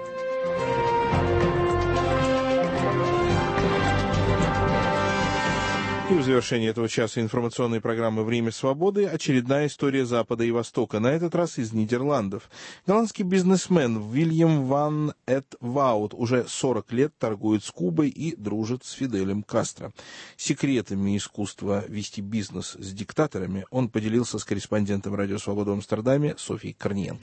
И в завершении этого часа информационной программы «Время свободы» очередная история Запада и Востока, на этот раз из Нидерландов. Голландский бизнесмен Вильям ван Эт Воут уже 40 лет торгует с Кубой и дружит с Фиделем Кастро. Секретами искусства вести бизнес с диктаторами он поделился с корреспондентом «Радио Свобода» в Амстердаме Софьей Корниенко.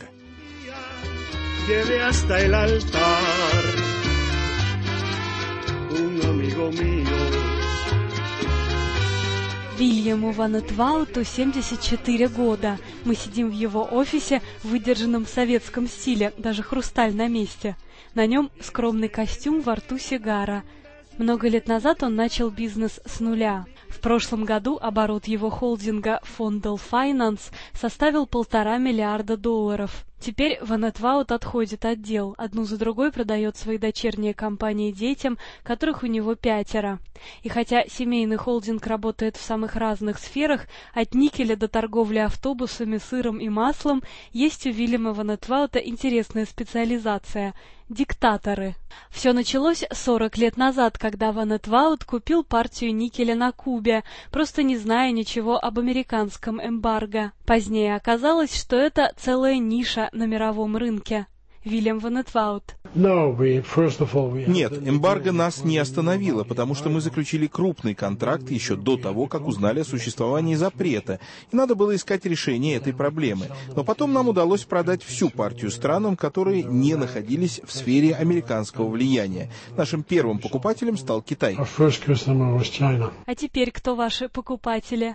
Вильяму ван Эт Воуту 74 года. Мы сидим в его офисе в выдержанном советском стиле, даже хрусталь на месте. На нем скромный костюм, во рту сигара. Много лет назад он начал бизнес с нуля. В прошлом году оборот его холдинга Fondel Finance составил $1,5 миллиарда. Теперь ван Эт Воут отходит от дел, одну за другой продает свои дочерние компании детям, которых у него 5. И хотя семейный холдинг работает в самых разных сферах, от никеля до торговли автобусами, сыром и маслом, есть у Вильяма ван Эт Ваута интересная специализация – диктаторы. Все началось 40 лет назад, когда ван Эт Воут купил партию никеля на Кубе, просто не зная ничего об американском эмбарго. Позднее оказалось, что это целая ниша на мировом рынке. Вильям ван Эт Воут. Нет, эмбарго нас не остановило, потому что мы заключили крупный контракт еще до того, как узнали о существовании запрета, и надо было искать решение этой проблемы. Но потом нам удалось продать всю партию странам, которые не находились в сфере американского влияния. Нашим первым покупателем стал Китай. А теперь кто ваши покупатели?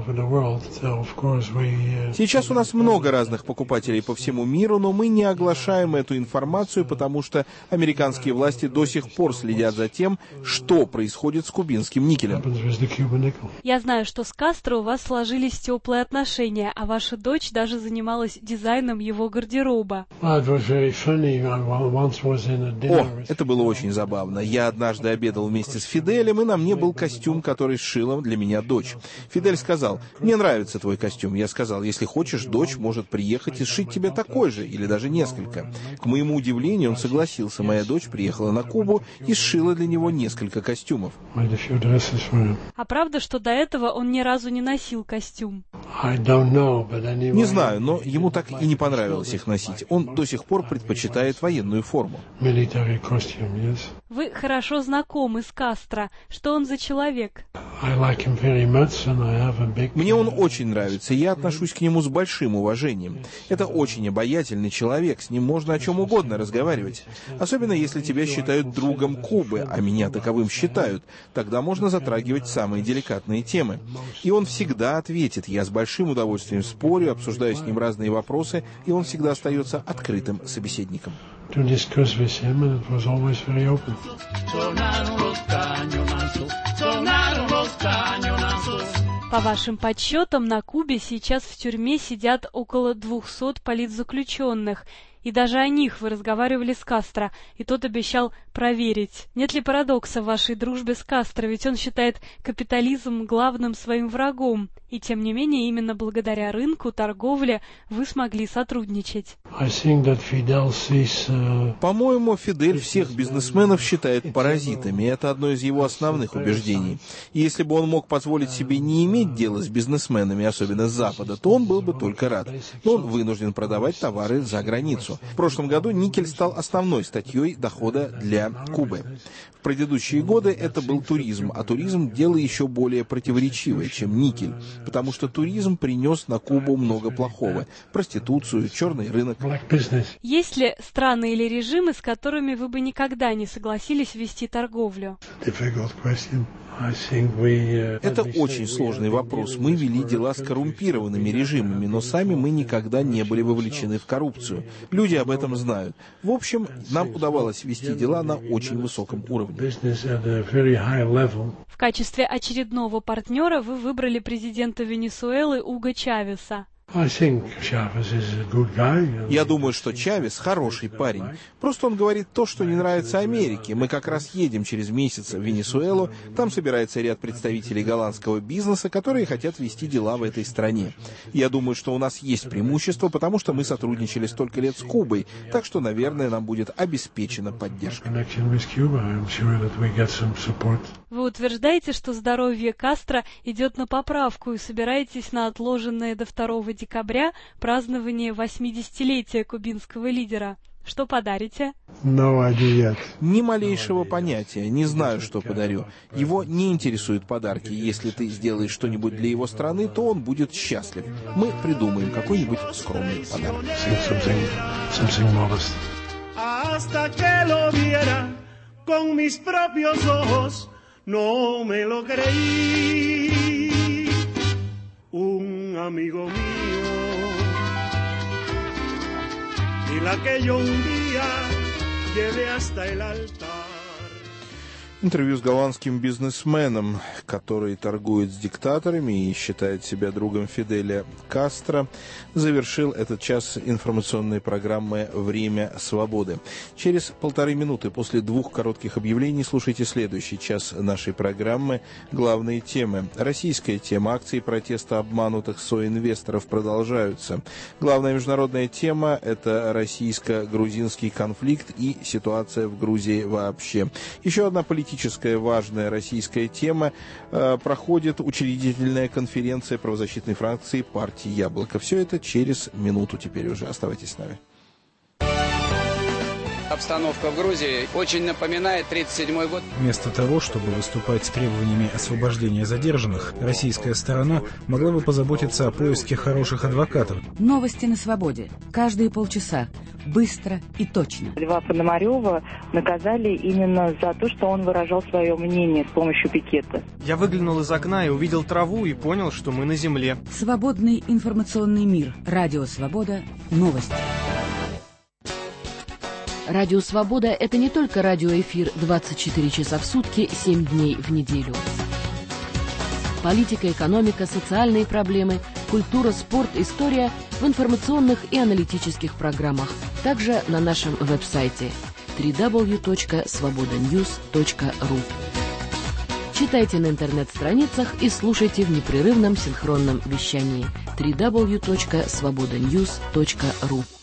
Сейчас у нас много разных покупателей по всему миру, но мы не оглашаем эту информацию, потому что американские власти до сих пор следят за тем, что происходит с кубинским никелем. Я знаю, что с Кастро у вас сложились теплые отношения, а ваша дочь даже занималась дизайном его гардероба. О, это было очень забавно. Я однажды обедал вместе с Фиделем, и на мне был костюм, который сшила для меня дочь. Фидель сказал: «Мне нравится твой костюм». Я сказал: «Если хочешь, дочь может приехать и сшить тебе такой же, или даже несколько». К моему удивлению, он согласился. Моя дочь приехала на Кубу и сшила для него несколько костюмов. А правда, что до этого он ни разу не носил костюм? Не знаю, но ему так и не понравилось их носить. Он до сих пор предпочитает военную форму. Вы хорошо знакомы с Кастро. Что он за человек? Мне он очень нравится, и я отношусь к нему с большим уважением. Это очень обаятельный человек, с ним можно о чем угодно разговаривать. Особенно если тебя считают другом Кубы, а меня таковым считают, тогда можно затрагивать самые деликатные темы. И он всегда ответит. Я с большим удовольствием спорю, обсуждаю с ним разные вопросы, и он всегда остается открытым собеседником. По вашим подсчетам, на Кубе сейчас в тюрьме сидят около 200 политзаключенных. И даже о них вы разговаривали с Кастро, и тот обещал проверить. Нет ли парадокса в вашей дружбе с Кастро, ведь он считает капитализм главным своим врагом. И тем не менее, именно благодаря рынку, торговле вы смогли сотрудничать. По-моему, Фидель всех бизнесменов считает паразитами. Это одно из его основных убеждений. И если бы он мог позволить себе не иметь дела с бизнесменами, особенно с Запада, то он был бы только рад. Но он вынужден продавать товары за границу. В прошлом году никель стал основной статьей дохода для Кубы. В предыдущие годы это был туризм, а туризм – дело еще более противоречивое, чем никель, потому что туризм принес на Кубу много плохого – проституцию, черный рынок. Есть ли страны или режимы, с которыми вы бы никогда не согласились вести торговлю? Это очень сложный вопрос. Мы вели дела с коррумпированными режимами, но сами мы никогда не были вовлечены в коррупцию. Люди об этом знают. В общем, нам удавалось вести дела на очень высоком уровне. В качестве очередного партнера вы выбрали президента Венесуэлы Уго Чавеса. Я думаю, что Чавес хороший парень. Просто он говорит то, что не нравится Америке. Мы как раз едем через месяц в Венесуэлу. Там собирается ряд представителей голландского бизнеса, которые хотят вести дела в этой стране. Я думаю, что у нас есть преимущество, потому что мы сотрудничали столько лет с Кубой. Так что, наверное, нам будет обеспечена поддержка. Вы утверждаете, что здоровье Кастро идет на поправку и собираетесь на отложенное до 2 декабря празднование 80-летия кубинского лидера. Что подарите? Ни малейшего понятия. Не знаю, что подарю. Его не интересуют подарки. Если ты сделаешь что-нибудь для его страны, то он будет счастлив. Мы придумаем какой-нибудь скромный подарок. Un amigo mío, y la que yo un día llevé hasta el altar. Интервью с голландским бизнесменом, который торгует с диктаторами и считает себя другом Фиделя Кастро, завершил этот час информационной программы «Время свободы». Через 1,5 минуты после 2 коротких объявлений слушайте следующий час нашей программы. Главные темы. Российская тема. Акции протеста обманутых соинвесторов продолжаются. Главная международная тема – это российско-грузинский конфликт и ситуация в Грузии вообще. Еще одна политическая важная российская тема. Проходит учредительная конференция правозащитной фракции партии «Яблоко». Все это через минуту теперь уже. Оставайтесь с нами. Обстановка в Грузии очень напоминает 1937 год. Вместо того, чтобы выступать с требованиями освобождения задержанных, российская сторона могла бы позаботиться о поиске хороших адвокатов. Новости на свободе. Каждые полчаса. Быстро и точно. Льва Пономарева наказали именно за то, что он выражал свое мнение с помощью пикета. Я выглянул из окна и увидел траву и понял, что мы на земле. Свободный информационный мир. Радио Свобода. Новости. Радио «Свобода» — это не только радиоэфир 24 часа в сутки, 7 дней в неделю. Политика, экономика, социальные проблемы, культура, спорт, история в информационных и аналитических программах. Также на нашем веб-сайте www.svobodanews.ru. Читайте на интернет-страницах и слушайте в непрерывном синхронном вещании www.svobodanews.ru.